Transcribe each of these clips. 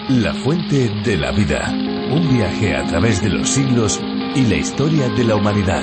La fuente de la vida. Un viaje a través de los siglos y la historia de la humanidad.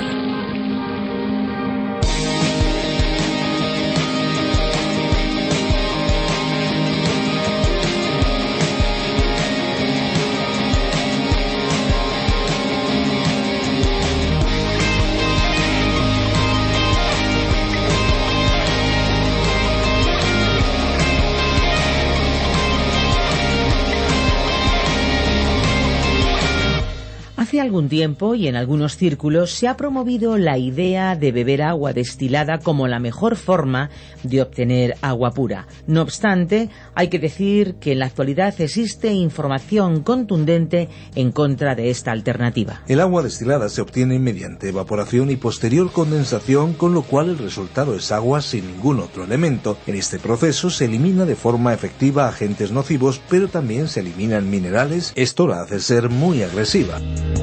Hace algún tiempo y en algunos círculos se ha promovido la idea de beber agua destilada como la mejor forma de obtener agua pura. No obstante, hay que decir que en la actualidad existe información contundente en contra de esta alternativa. El agua destilada se obtiene mediante evaporación y posterior condensación, con lo cual el resultado es agua sin ningún otro elemento. En este proceso se elimina de forma efectiva agentes nocivos, pero también se eliminan minerales. Esto la hace ser muy agresiva.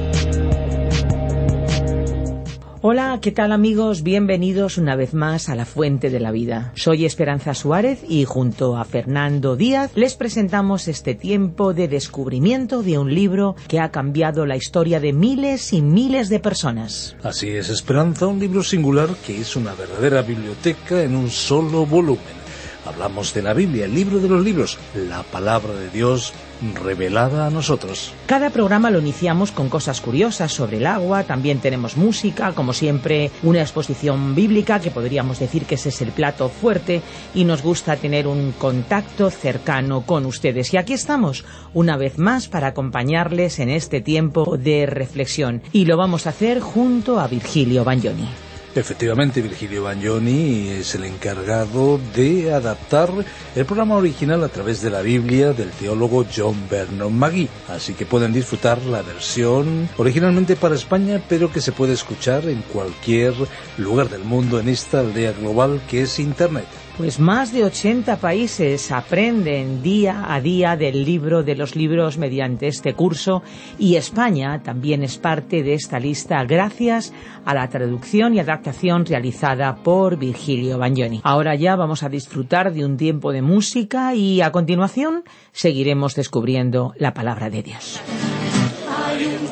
Hola, ¿qué tal amigos? Bienvenidos una vez más a La Fuente de la Vida. Soy Esperanza Suárez y junto a Fernando Díaz les presentamos este tiempo de descubrimiento de un libro que ha cambiado la historia de miles y miles de personas. Así es, Esperanza, un libro singular que es una verdadera biblioteca en un solo volumen. Hablamos de la Biblia, el libro de los libros, la palabra de Dios revelada a nosotros. Cada programa lo iniciamos con cosas curiosas sobre el agua, también tenemos música, como siempre una exposición bíblica, que podríamos decir que ese es el plato fuerte, y nos gusta tener un contacto cercano con ustedes. Y aquí estamos, una vez más, para acompañarles en este tiempo de reflexión, y lo vamos a hacer junto a Virgilio Bagnoni. Efectivamente, Virgilio Bagnoni es el encargado de adaptar el programa original a través de la Biblia del teólogo John Vernon Magee. Así que pueden disfrutar la versión originalmente para España, pero que se puede escuchar en cualquier lugar del mundo en esta aldea global que es Internet. Pues más de 80 países aprenden día a día del libro de los libros mediante este curso, y España también es parte de esta lista gracias a la traducción y adaptación realizada por Virgilio Bagnoni. Ahora ya vamos a disfrutar de un tiempo de música y a continuación seguiremos descubriendo la palabra de Dios. Hay un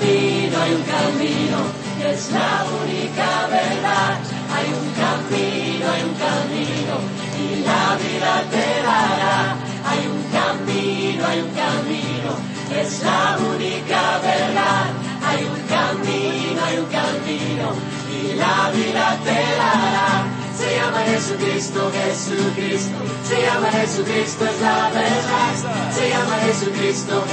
camino, es la única verdad. Hay un camino, y la vida te dará. Hay un camino, es la única verdad. Hay un camino, y la vida te dará. Se llama Jesucristo, se llama Jesucristo, es la verdad. Se llama Jesucristo,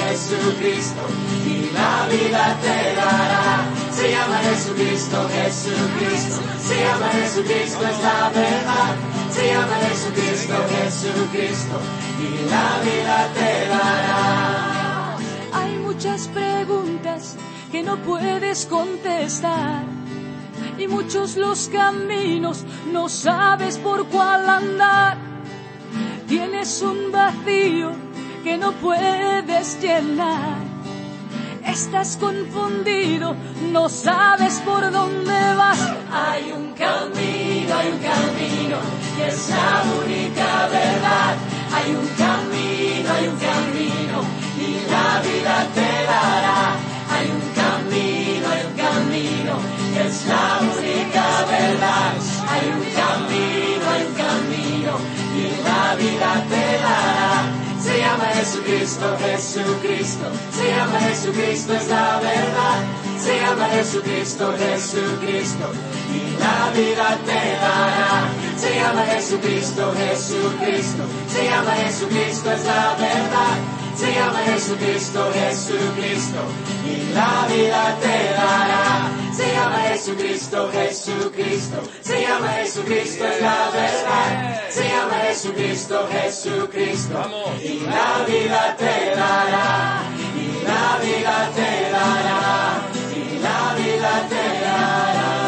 y la vida te dará. Se llama Jesucristo, se llama Jesucristo, es la verdad. Se llama Jesucristo, y la vida te dará. Hay muchas preguntas que no puedes contestar, y muchos los caminos, no sabes por cuál andar. Tienes un vacío que no puedes llenar. Estás confundido, no sabes por dónde vas. Hay un camino, que es la única verdad. Hay un camino, y la vida te dará. Hay un camino, que es la única verdad. Hay un camino, y la vida te dará. Se llama Jesucristo, se llama Jesucristo, es la verdad. Se llama Jesucristo, y la vida te dará. Se llama Jesucristo, se llama Jesucristo, es la verdad. Se llama Jesucristo, y la vida te dará. Se llama Jesucristo, se llama Jesucristo, es la verdad. Se llama Jesucristo, y la vida te dará. Y la vida te dará. Y la vida te dará.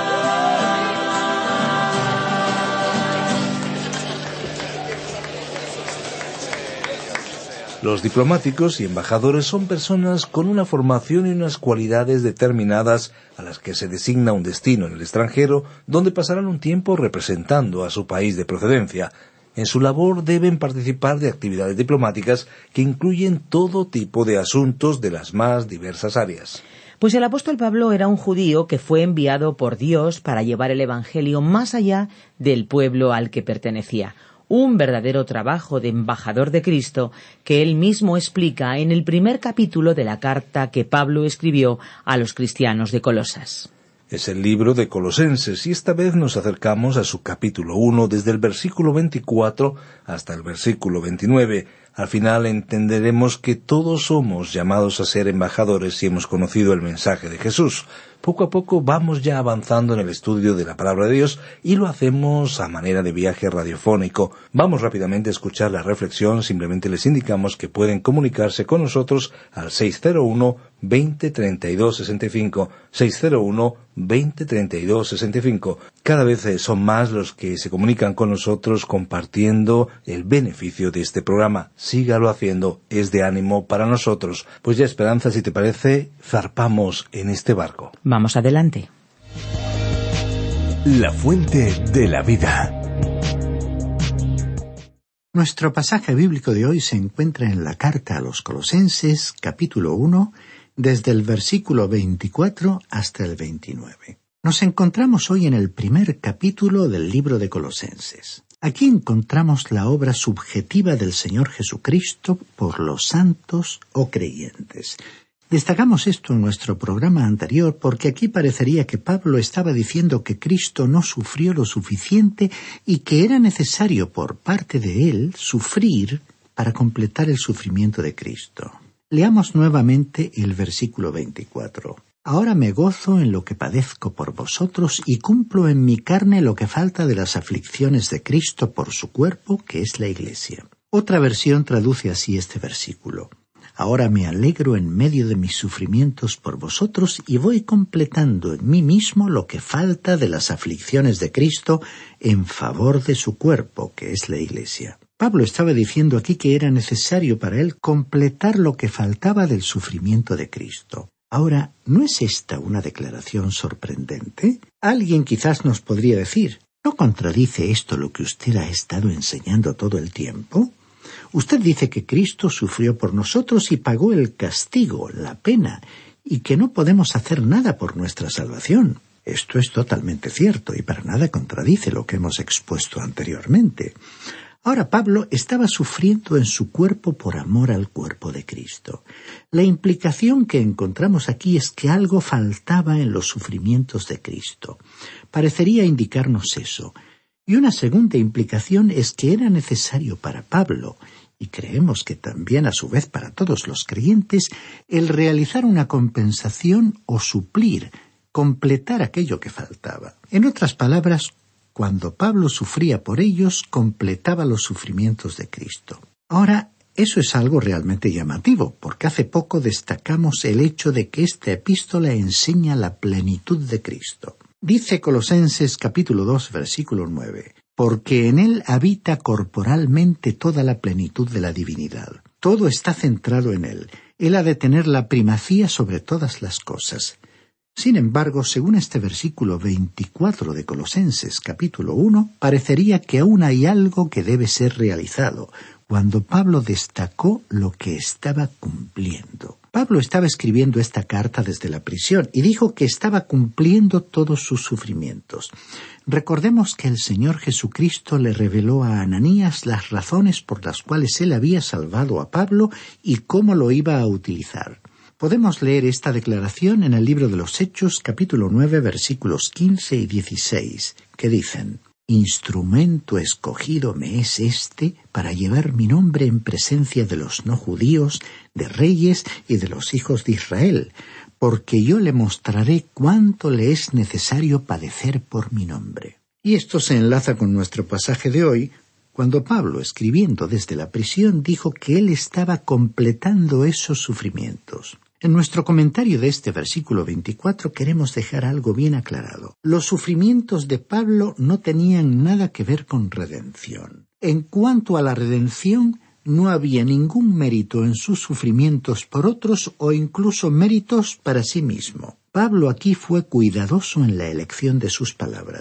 Los diplomáticos y embajadores son personas con una formación y unas cualidades determinadas a las que se designa un destino en el extranjero, donde pasarán un tiempo representando a su país de procedencia. En su labor deben participar de actividades diplomáticas que incluyen todo tipo de asuntos de las más diversas áreas. Pues el apóstol Pablo era un judío que fue enviado por Dios para llevar el Evangelio más allá del pueblo al que pertenecía. Un verdadero trabajo de embajador de Cristo que él mismo explica en el primer capítulo de la carta que Pablo escribió a los cristianos de Colosas. Es el libro de Colosenses y esta vez nos acercamos a su capítulo 1 desde el versículo 24 hasta el versículo 29. Al final entenderemos que todos somos llamados a ser embajadores si hemos conocido el mensaje de Jesús. Poco a poco vamos ya avanzando en el estudio de la Palabra de Dios y lo hacemos a manera de viaje radiofónico. Vamos rápidamente a escuchar la reflexión, simplemente les indicamos que pueden comunicarse con nosotros al 601-20-32-65, 601-20-32-65. Cada vez son más los que se comunican con nosotros compartiendo el beneficio de este programa. Sígalo haciendo, es de ánimo para nosotros. Pues ya, Esperanza, si te parece, zarpamos en este barco. Vamos adelante. La fuente de la vida. Nuestro pasaje bíblico de hoy se encuentra en la carta a los Colosenses, capítulo 1, desde el versículo 24 hasta el 29. Nos encontramos hoy en el primer capítulo del libro de Colosenses. Aquí encontramos la obra subjetiva del Señor Jesucristo por los santos o creyentes. Destacamos esto en nuestro programa anterior porque aquí parecería que Pablo estaba diciendo que Cristo no sufrió lo suficiente y que era necesario por parte de él sufrir para completar el sufrimiento de Cristo. Leamos nuevamente el versículo 24. Ahora me gozo en lo que padezco por vosotros y cumplo en mi carne lo que falta de las aflicciones de Cristo por su cuerpo, que es la Iglesia. Otra versión traduce así este versículo. Ahora me alegro en medio de mis sufrimientos por vosotros y voy completando en mí mismo lo que falta de las aflicciones de Cristo en favor de su cuerpo, que es la Iglesia. Pablo estaba diciendo aquí que era necesario para él completar lo que faltaba del sufrimiento de Cristo. Ahora, ¿no es esta una declaración sorprendente? Alguien quizás nos podría decir, ¿no contradice esto lo que usted ha estado enseñando todo el tiempo? Usted dice que Cristo sufrió por nosotros y pagó el castigo, la pena, y que no podemos hacer nada por nuestra salvación. Esto es totalmente cierto y para nada contradice lo que hemos expuesto anteriormente. Ahora Pablo estaba sufriendo en su cuerpo por amor al cuerpo de Cristo. La implicación que encontramos aquí es que algo faltaba en los sufrimientos de Cristo. Parecería indicarnos eso. Y una segunda implicación es que era necesario para Pablo, y creemos que también a su vez para todos los creyentes, el realizar una compensación o suplir, completar aquello que faltaba. En otras palabras, cuando Pablo sufría por ellos, completaba los sufrimientos de Cristo. Ahora, eso es algo realmente llamativo, porque hace poco destacamos el hecho de que esta epístola enseña la plenitud de Cristo. Dice Colosenses capítulo 2, versículo 9, porque en él habita corporalmente toda la plenitud de la divinidad. Todo está centrado en él. Él ha de tener la primacía sobre todas las cosas. Sin embargo, según este versículo 24 de Colosenses capítulo 1, parecería que aún hay algo que debe ser realizado, cuando Pablo destacó lo que estaba cumpliendo. Pablo estaba escribiendo esta carta desde la prisión y dijo que estaba cumpliendo todos sus sufrimientos. Recordemos que el Señor Jesucristo le reveló a Ananías las razones por las cuales él había salvado a Pablo y cómo lo iba a utilizar. Podemos leer esta declaración en el libro de los Hechos, capítulo 9, versículos 15 y 16, que dicen: «Instrumento escogido me es este para llevar mi nombre en presencia de los no judíos, de reyes y de los hijos de Israel, porque yo le mostraré cuánto le es necesario padecer por mi nombre». Y esto se enlaza con nuestro pasaje de hoy, cuando Pablo, escribiendo desde la prisión, dijo que él estaba completando esos sufrimientos. En nuestro comentario de este versículo 24 queremos dejar algo bien aclarado. Los sufrimientos de Pablo no tenían nada que ver con redención. En cuanto a la redención, no había ningún mérito en sus sufrimientos por otros o incluso méritos para sí mismo. Pablo aquí fue cuidadoso en la elección de sus palabras.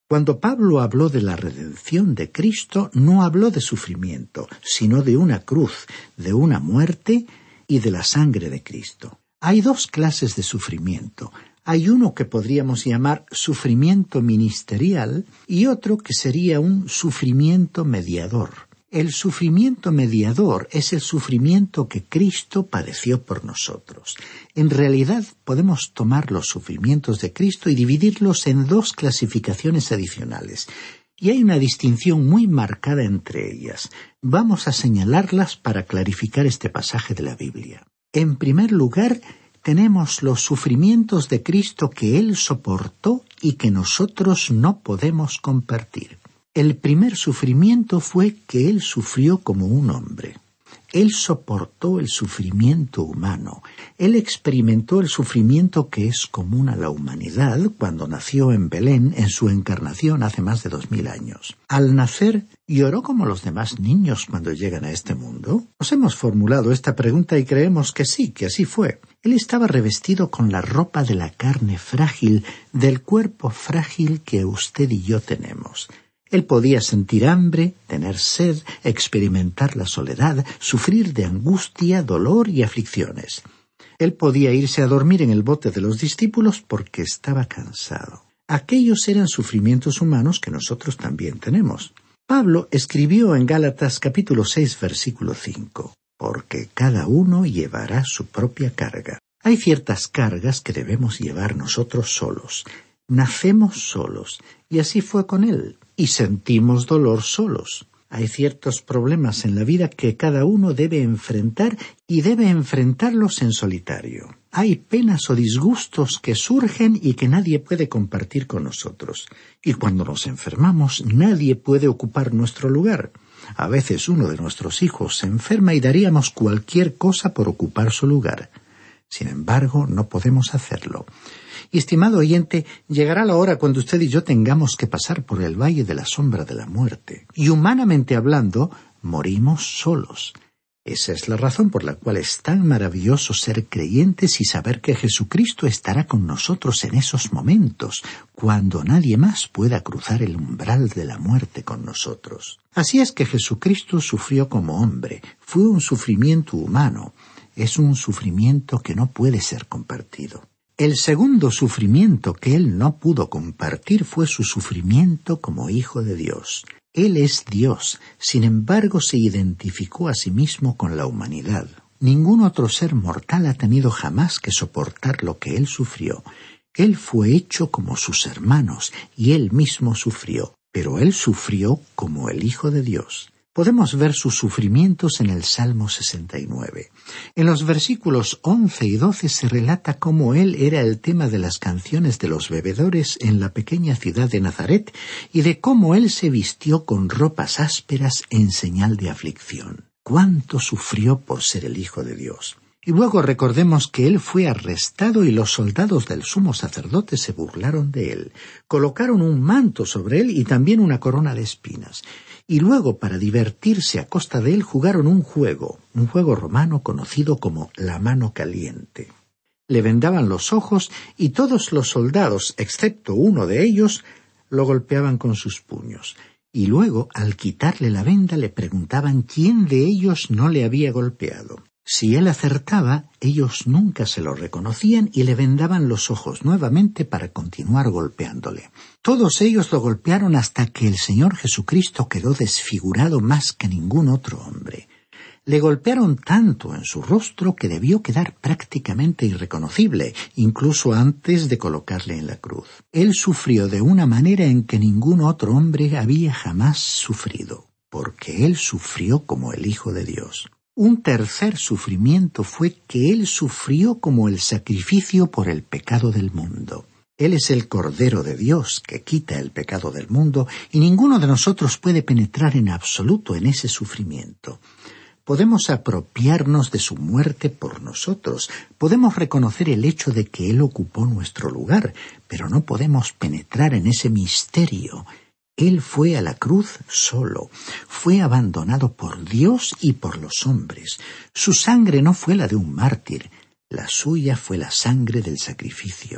Cuando Pablo habló de la redención de Cristo, no habló de sufrimiento, sino de una cruz, de una muerte y de la sangre de Cristo. Hay dos clases de sufrimiento. Hay uno que podríamos llamar sufrimiento ministerial y otro que sería un sufrimiento mediador. El sufrimiento mediador es el sufrimiento que Cristo padeció por nosotros. En realidad, podemos tomar los sufrimientos de Cristo y dividirlos en dos clasificaciones adicionales. Y hay una distinción muy marcada entre ellas. Vamos a señalarlas para clarificar este pasaje de la Biblia. En primer lugar, tenemos los sufrimientos de Cristo que Él soportó y que nosotros no podemos compartir. El primer sufrimiento fue que Él sufrió como un hombre. Él soportó el sufrimiento humano. Él experimentó el sufrimiento que es común a la humanidad cuando nació en Belén en su encarnación hace más de 2000 años. Al nacer, ¿lloró como los demás niños cuando llegan a este mundo? Nos hemos formulado esta pregunta y creemos que sí, que así fue. Él estaba revestido con la ropa de la carne frágil, del cuerpo frágil que usted y yo tenemos. Él podía sentir hambre, tener sed, experimentar la soledad, sufrir de angustia, dolor y aflicciones. Él podía irse a dormir en el bote de los discípulos porque estaba cansado. Aquellos eran sufrimientos humanos que nosotros también tenemos. Pablo escribió en Gálatas capítulo 6, versículo 5, «Porque cada uno llevará su propia carga». Hay ciertas cargas que debemos llevar nosotros solos. Nacemos solos, y así fue con él, y sentimos dolor solos. Hay ciertos problemas en la vida que cada uno debe enfrentar y debe enfrentarlos en solitario. Hay penas o disgustos que surgen y que nadie puede compartir con nosotros. Y cuando nos enfermamos, nadie puede ocupar nuestro lugar. A veces uno de nuestros hijos se enferma y daríamos cualquier cosa por ocupar su lugar. Sin embargo, no podemos hacerlo. Y, estimado oyente, llegará la hora cuando usted y yo tengamos que pasar por el valle de la sombra de la muerte. Y humanamente hablando, morimos solos. Esa es la razón por la cual es tan maravilloso ser creyentes y saber que Jesucristo estará con nosotros en esos momentos, cuando nadie más pueda cruzar el umbral de la muerte con nosotros. Así es que Jesucristo sufrió como hombre. Fue un sufrimiento humano. Es un sufrimiento que no puede ser compartido. El segundo sufrimiento que él no pudo compartir fue su sufrimiento como Hijo de Dios. Él es Dios, sin embargo se identificó a sí mismo con la humanidad. Ningún otro ser mortal ha tenido jamás que soportar lo que él sufrió. Él fue hecho como sus hermanos y él mismo sufrió, pero él sufrió como el Hijo de Dios. Podemos ver sus sufrimientos en el Salmo 69. En los versículos 11 y 12 se relata cómo él era el tema de las canciones de los bebedores en la pequeña ciudad de Nazaret y de cómo él se vistió con ropas ásperas en señal de aflicción. ¡Cuánto sufrió por ser el Hijo de Dios! Y luego recordemos que él fue arrestado y los soldados del sumo sacerdote se burlaron de él. Colocaron un manto sobre él y también una corona de espinas. Y luego, para divertirse a costa de él, jugaron un juego romano conocido como la mano caliente. Le vendaban los ojos y todos los soldados, excepto uno de ellos, lo golpeaban con sus puños. Y luego, al quitarle la venda, le preguntaban quién de ellos no le había golpeado. Si él acertaba, ellos nunca se lo reconocían y le vendaban los ojos nuevamente para continuar golpeándole. Todos ellos lo golpearon hasta que el Señor Jesucristo quedó desfigurado más que ningún otro hombre. Le golpearon tanto en su rostro que debió quedar prácticamente irreconocible, incluso antes de colocarle en la cruz. Él sufrió de una manera en que ningún otro hombre había jamás sufrido, porque él sufrió como el Hijo de Dios. Un tercer sufrimiento fue que él sufrió como el sacrificio por el pecado del mundo. Él es el Cordero de Dios que quita el pecado del mundo y ninguno de nosotros puede penetrar en absoluto en ese sufrimiento. Podemos apropiarnos de su muerte por nosotros, podemos reconocer el hecho de que él ocupó nuestro lugar, pero no podemos penetrar en ese misterio. Él fue a la cruz solo, fue abandonado por Dios y por los hombres. Su sangre no fue la de un mártir, la suya fue la sangre del sacrificio.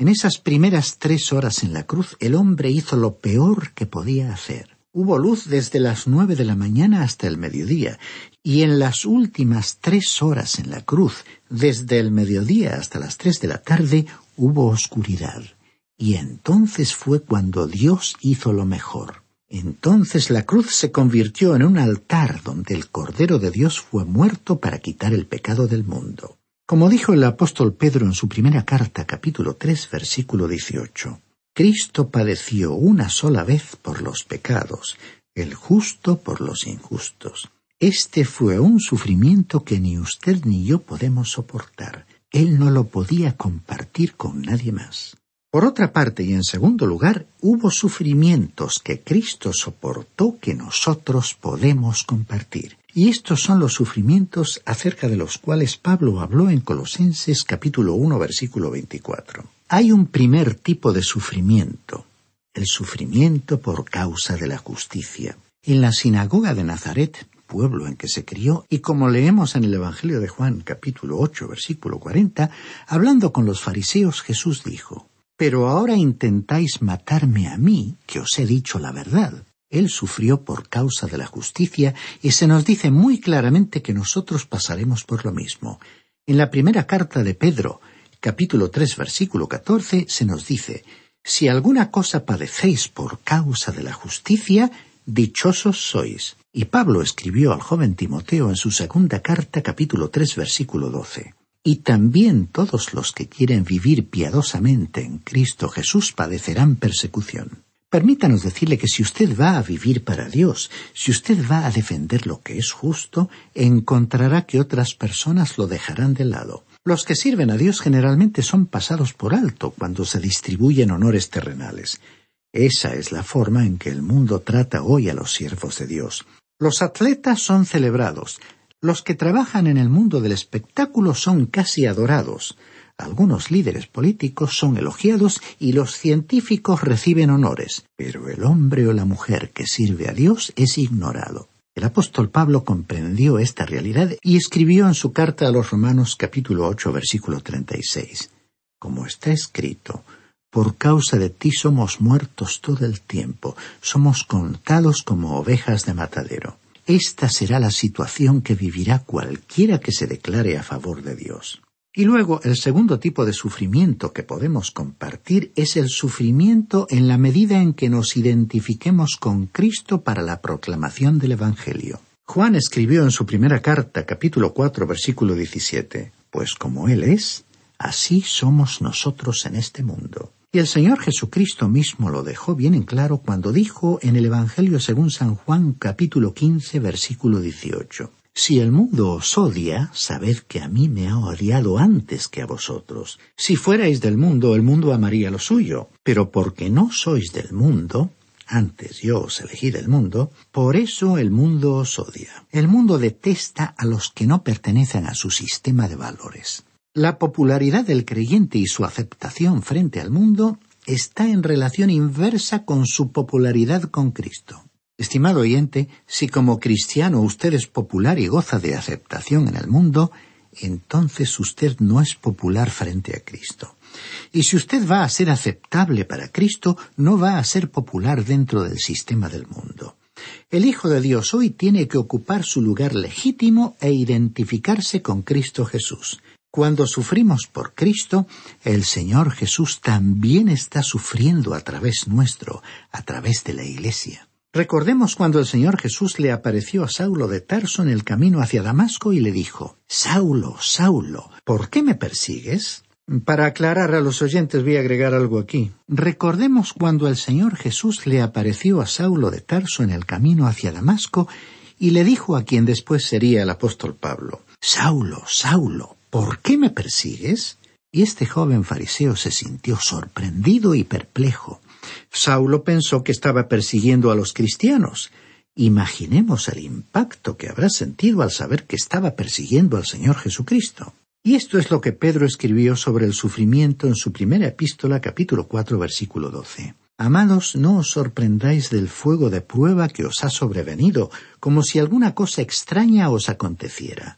En esas primeras 3 horas en la cruz, el hombre hizo lo peor que podía hacer. Hubo luz desde las 9 de la mañana hasta el mediodía, y en las últimas 3 horas en la cruz, desde el mediodía hasta las 3 de la tarde, hubo oscuridad. Y entonces fue cuando Dios hizo lo mejor. Entonces la cruz se convirtió en un altar donde el Cordero de Dios fue muerto para quitar el pecado del mundo. Como dijo el apóstol Pedro en su primera carta, capítulo 3, versículo 18, Cristo padeció una sola vez por los pecados, el justo por los injustos. Este fue un sufrimiento que ni usted ni yo podemos soportar. Él no lo podía compartir con nadie más. Por otra parte, y en segundo lugar, hubo sufrimientos que Cristo soportó que nosotros podemos compartir. Y estos son los sufrimientos acerca de los cuales Pablo habló en Colosenses capítulo 1, versículo 24. Hay un primer tipo de sufrimiento, el sufrimiento por causa de la justicia. En la sinagoga de Nazaret, pueblo en que se crió, y como leemos en el Evangelio de Juan capítulo 8, versículo 40, hablando con los fariseos, Jesús dijo: «Pero ahora intentáis matarme a mí, que os he dicho la verdad». Él sufrió por causa de la justicia y se nos dice muy claramente que nosotros pasaremos por lo mismo. En la primera carta de Pedro, capítulo 3, versículo 14, se nos dice: «Si alguna cosa padecéis por causa de la justicia, dichosos sois». Y Pablo escribió al joven Timoteo en su segunda carta, capítulo 3, versículo 12: «Y también todos los que quieren vivir piadosamente en Cristo Jesús padecerán persecución». Permítanos decirle que si usted va a vivir para Dios, si usted va a defender lo que es justo, encontrará que otras personas lo dejarán de lado. Los que sirven a Dios generalmente son pasados por alto cuando se distribuyen honores terrenales. Esa es la forma en que el mundo trata hoy a los siervos de Dios. Los atletas son celebrados. Los que trabajan en el mundo del espectáculo son casi adorados. Algunos líderes políticos son elogiados y los científicos reciben honores, pero el hombre o la mujer que sirve a Dios es ignorado. El apóstol Pablo comprendió esta realidad y escribió en su carta a los Romanos capítulo 8, versículo 36. Como está escrito: «Por causa de ti somos muertos todo el tiempo, somos contados como ovejas de matadero». Esta será la situación que vivirá cualquiera que se declare a favor de Dios. Y luego, el segundo tipo de sufrimiento que podemos compartir es el sufrimiento en la medida en que nos identifiquemos con Cristo para la proclamación del Evangelio. Juan escribió en su primera carta, capítulo 4, versículo 17, «Pues como Él es, así somos nosotros en este mundo». Y el Señor Jesucristo mismo lo dejó bien en claro cuando dijo en el Evangelio según San Juan, capítulo 15, versículo 18, «Si el mundo os odia, sabed que a mí me ha odiado antes que a vosotros. Si fuerais del mundo, el mundo amaría lo suyo. Pero porque no sois del mundo, antes yo os elegí del mundo, por eso el mundo os odia». El mundo detesta a los que no pertenecen a su sistema de valores. La popularidad del creyente y su aceptación frente al mundo está en relación inversa con su popularidad con Cristo. Estimado oyente, si como cristiano usted es popular y goza de aceptación en el mundo, entonces usted no es popular frente a Cristo. Y si usted va a ser aceptable para Cristo, no va a ser popular dentro del sistema del mundo. El Hijo de Dios hoy tiene que ocupar su lugar legítimo e identificarse con Cristo Jesús. Cuando sufrimos por Cristo, el Señor Jesús también está sufriendo a través nuestro, a través de la Iglesia. Recordemos cuando el Señor Jesús le apareció a Saulo de Tarso en el camino hacia Damasco y le dijo: «Saulo, Saulo, ¿por qué me persigues?». Para aclarar a los oyentes voy a agregar algo aquí. Recordemos cuando el Señor Jesús le apareció a Saulo de Tarso en el camino hacia Damasco y le dijo a quien después sería el apóstol Pablo: «Saulo, Saulo, ¿por qué me persigues?». Y este joven fariseo se sintió sorprendido y perplejo. Saulo pensó que estaba persiguiendo a los cristianos. Imaginemos el impacto que habrá sentido al saber que estaba persiguiendo al Señor Jesucristo. Y esto es lo que Pedro escribió sobre el sufrimiento en su primera epístola, capítulo 4, versículo 12. «Amados, no os sorprendáis del fuego de prueba que os ha sobrevenido, como si alguna cosa extraña os aconteciera.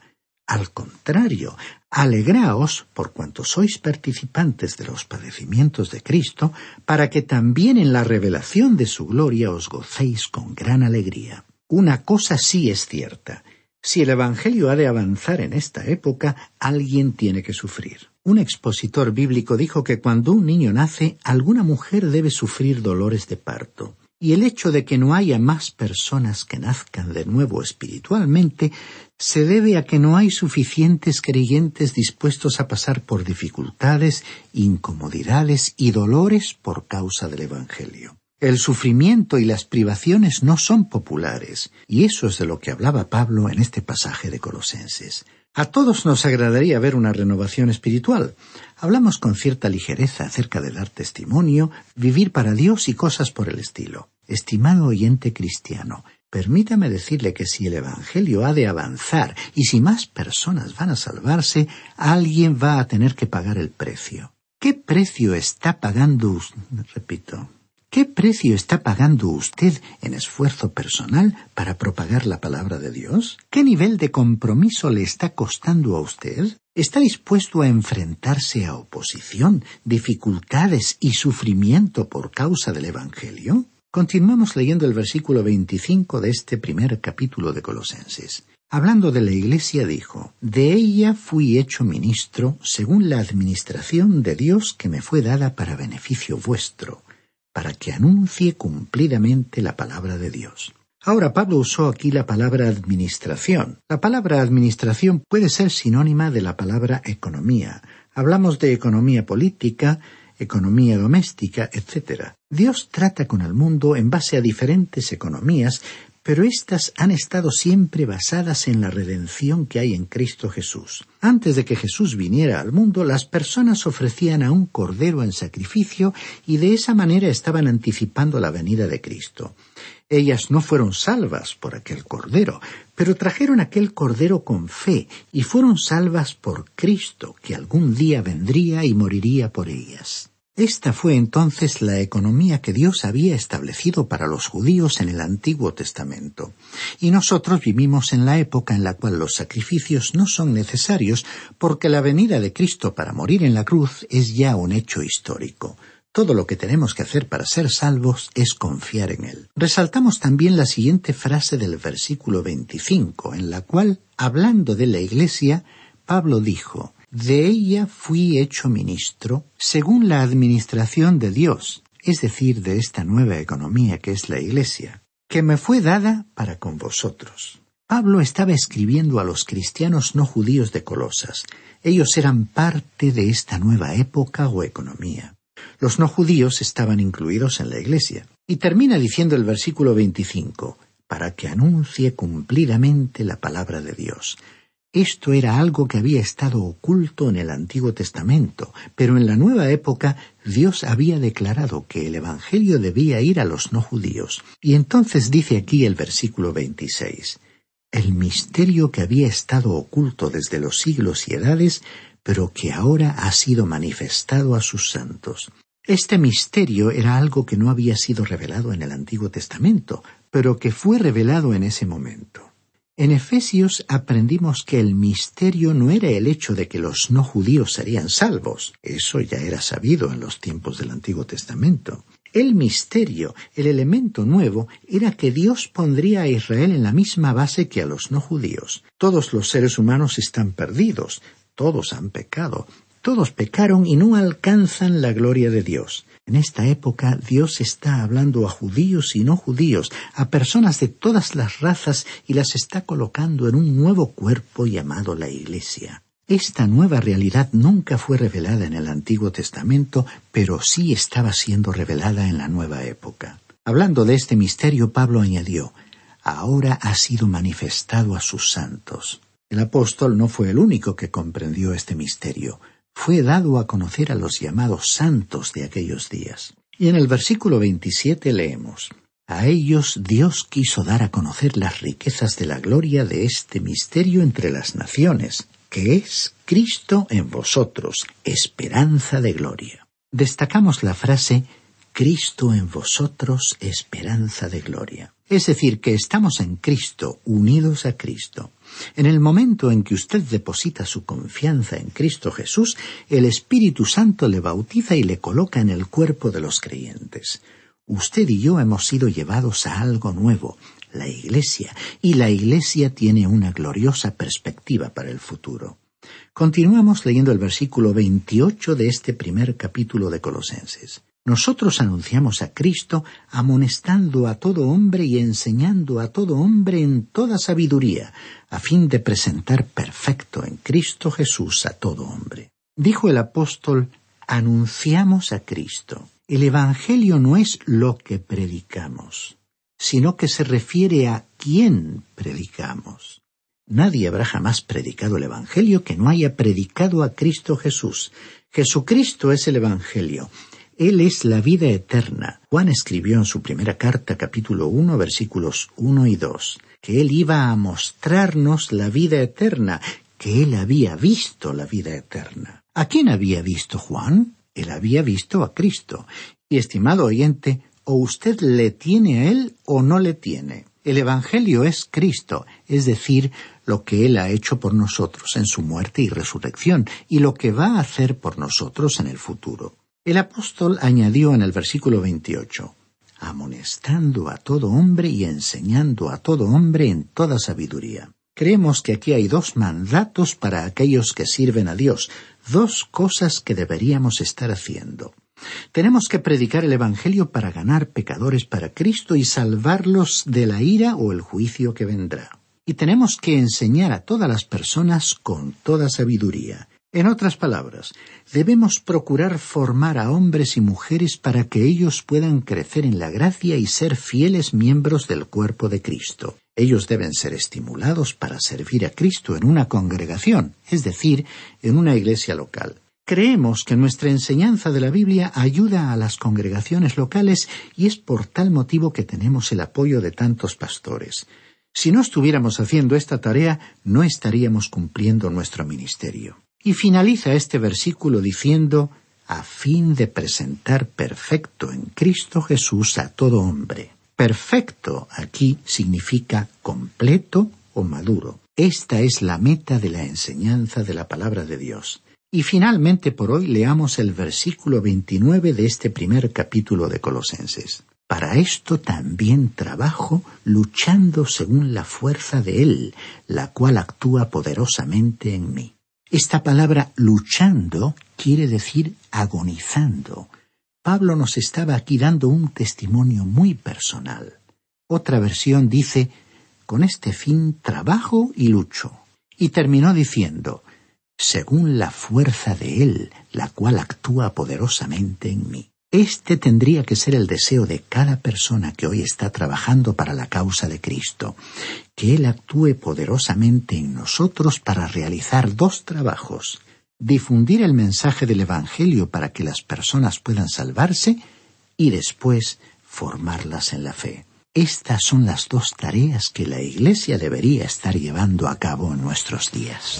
Al contrario, alegraos por cuanto sois participantes de los padecimientos de Cristo, para que también en la revelación de su gloria os gocéis con gran alegría. Una cosa sí es cierta: si el Evangelio ha de avanzar en esta época, alguien tiene que sufrir. Un expositor bíblico dijo que cuando un niño nace, alguna mujer debe sufrir dolores de parto. Y el hecho de que no haya más personas que nazcan de nuevo espiritualmente se debe a que no hay suficientes creyentes dispuestos a pasar por dificultades, incomodidades y dolores por causa del Evangelio. El sufrimiento y las privaciones no son populares, y eso es de lo que hablaba Pablo en este pasaje de Colosenses. A todos nos agradaría ver una renovación espiritual. Hablamos con cierta ligereza acerca de dar testimonio, vivir para Dios y cosas por el estilo. Estimado oyente cristiano, permítame decirle que si el Evangelio ha de avanzar y si más personas van a salvarse, alguien va a tener que pagar el precio. ¿Qué precio está pagando ¿Qué precio está pagando usted en esfuerzo personal para propagar la palabra de Dios? ¿Qué nivel de compromiso le está costando a usted? ¿Está dispuesto a enfrentarse a oposición, dificultades y sufrimiento por causa del Evangelio? Continuamos leyendo el versículo 25 de este primer capítulo de Colosenses. Hablando de la Iglesia dijo: «De ella fui hecho ministro según la administración de Dios que me fue dada para beneficio vuestro, para que anuncie cumplidamente la palabra de Dios». Ahora, Pablo usó aquí la palabra administración. La palabra administración puede ser sinónima de la palabra economía. Hablamos de economía política, economía doméstica, etc. Dios trata con el mundo en base a diferentes economías, pero éstas han estado siempre basadas en la redención que hay en Cristo Jesús. Antes de que Jesús viniera al mundo, las personas ofrecían a un cordero en sacrificio y de esa manera estaban anticipando la venida de Cristo. Ellas no fueron salvas por aquel cordero, pero trajeron aquel cordero con fe y fueron salvas por Cristo, que algún día vendría y moriría por ellas. Esta fue entonces la economía que Dios había establecido para los judíos en el Antiguo Testamento. Y nosotros vivimos en la época en la cual los sacrificios no son necesarios porque la venida de Cristo para morir en la cruz es ya un hecho histórico. Todo lo que tenemos que hacer para ser salvos es confiar en Él. Resaltamos también la siguiente frase del versículo 25, en la cual, hablando de la Iglesia, Pablo dijo: «De ella fui hecho ministro según la administración de Dios», es decir, de esta nueva economía que es la Iglesia, «que me fue dada para con vosotros». Pablo estaba escribiendo a los cristianos no judíos de Colosas. Ellos eran parte de esta nueva época o economía. Los no judíos estaban incluidos en la Iglesia. Y termina diciendo el versículo 25, «para que anuncie cumplidamente la palabra de Dios». Esto era algo que había estado oculto en el Antiguo Testamento, pero en la nueva época Dios había declarado que el Evangelio debía ir a los no judíos. Y entonces dice aquí el versículo 26, «el misterio que había estado oculto desde los siglos y edades, pero que ahora ha sido manifestado a sus santos». Este misterio era algo que no había sido revelado en el Antiguo Testamento, pero que fue revelado en ese momento. En Efesios aprendimos que el misterio no era el hecho de que los no judíos serían salvos. Eso ya era sabido en los tiempos del Antiguo Testamento. El misterio, el elemento nuevo, era que Dios pondría a Israel en la misma base que a los no judíos. Todos los seres humanos están perdidos. Todos han pecado. Todos pecaron y no alcanzan la gloria de Dios. En esta época Dios está hablando a judíos y no judíos, a personas de todas las razas y las está colocando en un nuevo cuerpo llamado la Iglesia. Esta nueva realidad nunca fue revelada en el Antiguo Testamento, pero sí estaba siendo revelada en la nueva época. Hablando de este misterio, Pablo añadió: «ahora ha sido manifestado a sus santos». El apóstol no fue el único que comprendió este misterio. Fue dado a conocer a los llamados santos de aquellos días. Y en el versículo 27 leemos: «A ellos Dios quiso dar a conocer las riquezas de la gloria de este misterio entre las naciones, que es Cristo en vosotros, esperanza de gloria». Destacamos la frase «Cristo en vosotros, esperanza de gloria». Es decir, que estamos en Cristo, unidos a Cristo. En el momento en que usted deposita su confianza en Cristo Jesús, el Espíritu Santo le bautiza y le coloca en el cuerpo de los creyentes. Usted y yo hemos sido llevados a algo nuevo, la Iglesia, y la Iglesia tiene una gloriosa perspectiva para el futuro. Continuamos leyendo el versículo 28 de este primer capítulo de Colosenses. Nosotros anunciamos a Cristo, amonestando a todo hombre y enseñando a todo hombre en toda sabiduría, a fin de presentar perfecto en Cristo Jesús a todo hombre. Dijo el apóstol, anunciamos a Cristo. El Evangelio no es lo que predicamos, sino que se refiere a quién predicamos. Nadie habrá jamás predicado el Evangelio que no haya predicado a Cristo Jesús. Jesucristo es el Evangelio. Él es la vida eterna. Juan escribió en su primera carta, capítulo 1, versículos 1 y 2, que Él iba a mostrarnos la vida eterna, que Él había visto la vida eterna. ¿A quién había visto Juan? Él había visto a Cristo. Y, estimado oyente, o usted le tiene a Él o no le tiene. El Evangelio es Cristo, es decir, lo que Él ha hecho por nosotros en su muerte y resurrección, y lo que va a hacer por nosotros en el futuro. El apóstol añadió en el versículo 28, amonestando a todo hombre y enseñando a todo hombre en toda sabiduría. Creemos que aquí hay dos mandatos para aquellos que sirven a Dios, dos cosas que deberíamos estar haciendo. Tenemos que predicar el Evangelio para ganar pecadores para Cristo y salvarlos de la ira o el juicio que vendrá. Y tenemos que enseñar a todas las personas con toda sabiduría. En otras palabras, debemos procurar formar a hombres y mujeres para que ellos puedan crecer en la gracia y ser fieles miembros del cuerpo de Cristo. Ellos deben ser estimulados para servir a Cristo en una congregación, es decir, en una iglesia local. Creemos que nuestra enseñanza de la Biblia ayuda a las congregaciones locales y es por tal motivo que tenemos el apoyo de tantos pastores. Si no estuviéramos haciendo esta tarea, no estaríamos cumpliendo nuestro ministerio. Y finaliza este versículo diciendo, a fin de presentar perfecto en Cristo Jesús a todo hombre. Perfecto aquí significa completo o maduro. Esta es la meta de la enseñanza de la palabra de Dios. Y finalmente por hoy leamos el versículo 29 de este primer capítulo de Colosenses. Para esto también trabajo luchando según la fuerza de Él, la cual actúa poderosamente en mí. Esta palabra luchando quiere decir agonizando. Pablo nos estaba aquí dando un testimonio muy personal. Otra versión dice, con este fin trabajo y lucho. Y terminó diciendo, según la fuerza de Él, la cual actúa poderosamente en mí. Este tendría que ser el deseo de cada persona que hoy está trabajando para la causa de Cristo, que Él actúe poderosamente en nosotros para realizar dos trabajos: difundir el mensaje del Evangelio para que las personas puedan salvarse y después formarlas en la fe. Estas son las dos tareas que la Iglesia debería estar llevando a cabo en nuestros días.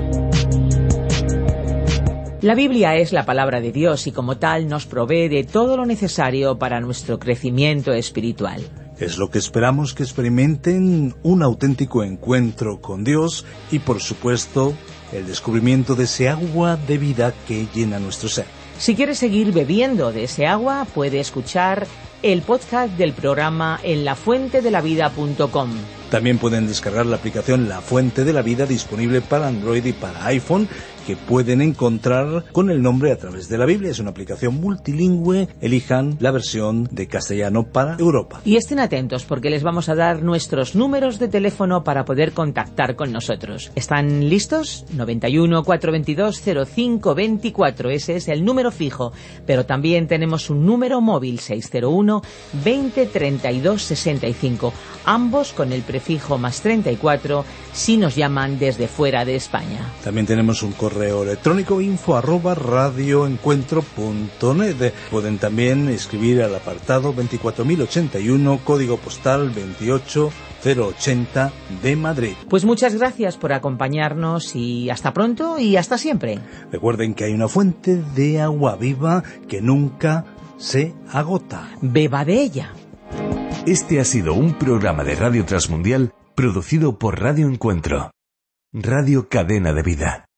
La Biblia es la palabra de Dios y como tal nos provee de todo lo necesario para nuestro crecimiento espiritual. Es lo que esperamos que experimenten un auténtico encuentro con Dios y, por supuesto, el descubrimiento de ese agua de vida que llena nuestro ser. Si quieres seguir bebiendo de ese agua, puede escuchar el podcast del programa en lafuentedelavida.com. También pueden descargar la aplicación La Fuente de la Vida, disponible para Android y para iPhone, que pueden encontrar con el nombre A Través de la Biblia. Es una aplicación multilingüe. Elijan la versión de castellano para Europa. Y estén atentos porque les vamos a dar nuestros números de teléfono para poder contactar con nosotros. ¿Están listos? 91 422 0524. Ese es el número fijo. Pero también tenemos un número móvil, 601 20 32 65. Ambos con el prefijo más 34 si nos llaman desde fuera de España. También tenemos un correo electrónico, info@radioencuentro.net. Pueden también escribir al apartado 24081, código postal 28080 de Madrid. Pues muchas gracias por acompañarnos y hasta pronto y hasta siempre. Recuerden que hay una fuente de agua viva que nunca se agota. Beba de ella. Este ha sido un programa de Radio Transmundial producido por Radio Encuentro. Radio Cadena de Vida.